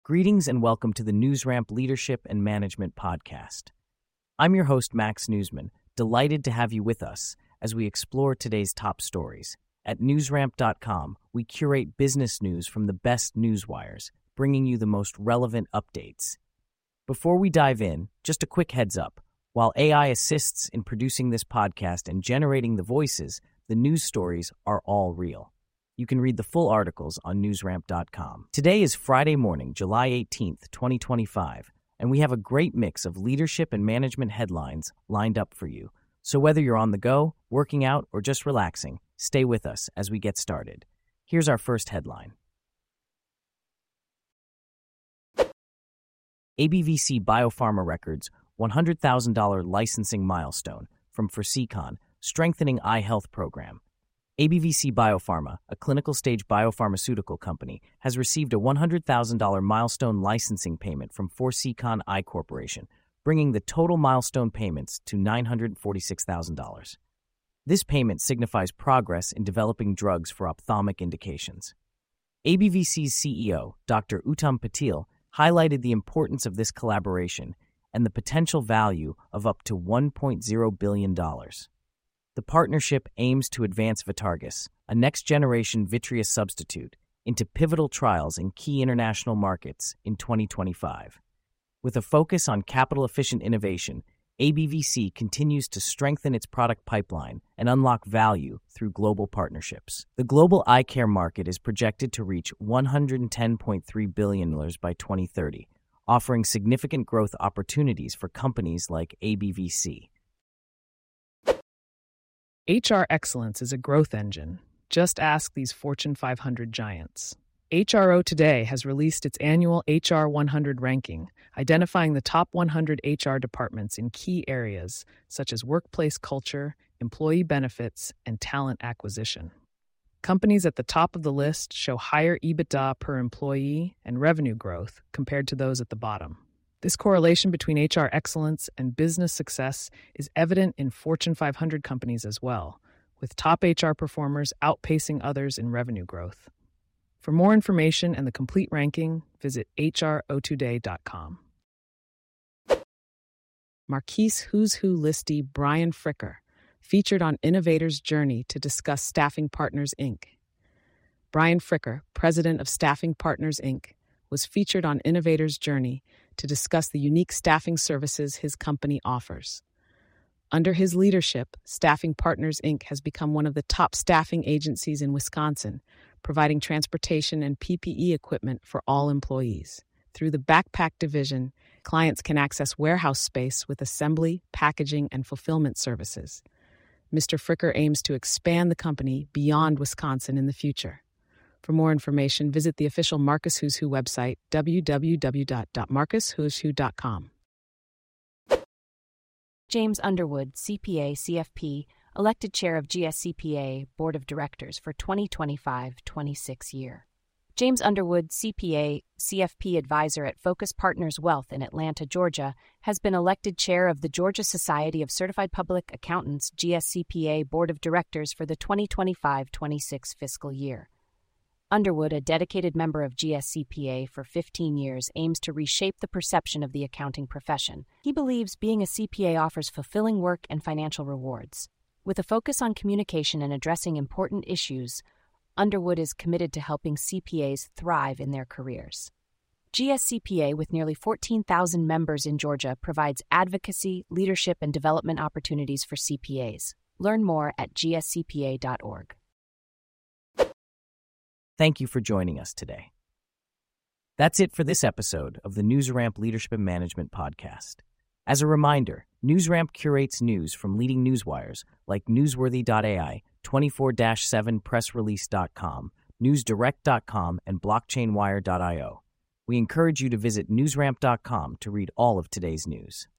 Greetings and welcome to the NewsRamp Leadership and Management Podcast. I'm your host, Max Newsman, delighted to have you with us as we explore today's top stories. At newsramp.com, we curate business news from the best newswires, bringing you the most relevant updates. Before we dive in, just a quick heads up. While AI assists in producing this podcast and generating the voices, the news stories are all real. You can read the full articles on newsramp.com. Today is Friday morning, July 18th, 2025, and we have a great mix of leadership and management headlines lined up for you. So whether you're on the go, working out, or just relaxing, stay with us as we get started. Here's our first headline. ABVC Biopharma records $100,000 licensing milestone from Forsecon, strengthening eye health program. ABVC Biopharma, a clinical-stage biopharmaceutical company, has received a $100,000 milestone licensing payment from Forsecon Eye Corporation, bringing the total milestone payments to $946,000. This payment signifies progress in developing drugs for ophthalmic indications. ABVC's CEO, Dr. Uttam Patil, highlighted the importance of this collaboration and the potential value of up to $1.0 billion. The partnership aims to advance Vitargis, a next-generation vitreous substitute, into pivotal trials in key international markets in 2025. With a focus on capital-efficient innovation, ABVC continues to strengthen its product pipeline and unlock value through global partnerships. The global eye care market is projected to reach $110.3 billion by 2030, offering significant growth opportunities for companies like ABVC. HR excellence is a growth engine. Just ask these Fortune 500 giants. HRO Today has released its annual HR 100 ranking, identifying the top 100 HR departments in key areas such as workplace culture, employee benefits, and talent acquisition. Companies at the top of the list show higher EBITDA per employee and revenue growth compared to those at the bottom. This correlation between HR excellence and business success is evident in Fortune 500 companies as well, with top HR performers outpacing others in revenue growth. For more information and the complete ranking, visit hrotoday.com. Marquise Who's Who listee Brian Fricker featured on Innovator's Journey to discuss Staffing Partners, Inc. Brian Fricker, president of Staffing Partners, Inc., was featured on Innovator's Journey to discuss the unique staffing services his company offers. Under his leadership, Staffing Partners, Inc. has become one of the top staffing agencies in Wisconsin, providing transportation and PPE equipment for all employees. Through the Backpack division, clients can access warehouse space with assembly, packaging, and fulfillment services. Mr. Fricker aims to expand the company beyond Wisconsin in the future. For more information, visit the official Marcus Who's Who website, www.marcuswhoswho.com. James Underwood, CPA, CFP, elected chair of GSCPA Board of Directors for 2025-26 year. James Underwood, CPA, CFP advisor at Focus Partners Wealth in Atlanta, Georgia, has been elected chair of the Georgia Society of Certified Public Accountants GSCPA Board of Directors for the 2025-26 fiscal year. Underwood, a dedicated member of GSCPA for 15 years, aims to reshape the perception of the accounting profession. He believes being a CPA offers fulfilling work and financial rewards. With a focus on communication and addressing important issues, Underwood is committed to helping CPAs thrive in their careers. GSCPA, with nearly 14,000 members in Georgia, provides advocacy, leadership, and development opportunities for CPAs. Learn more at gscpa.org. Thank you for joining us today. That's it for this episode of the NewsRamp Leadership and Management Podcast. As a reminder, NewsRamp curates news from leading newswires like Newsworthy.ai, 24/7pressrelease.com, NewsDirect.com, and BlockchainWire.io. We encourage you to visit newsramp.com to read all of today's news.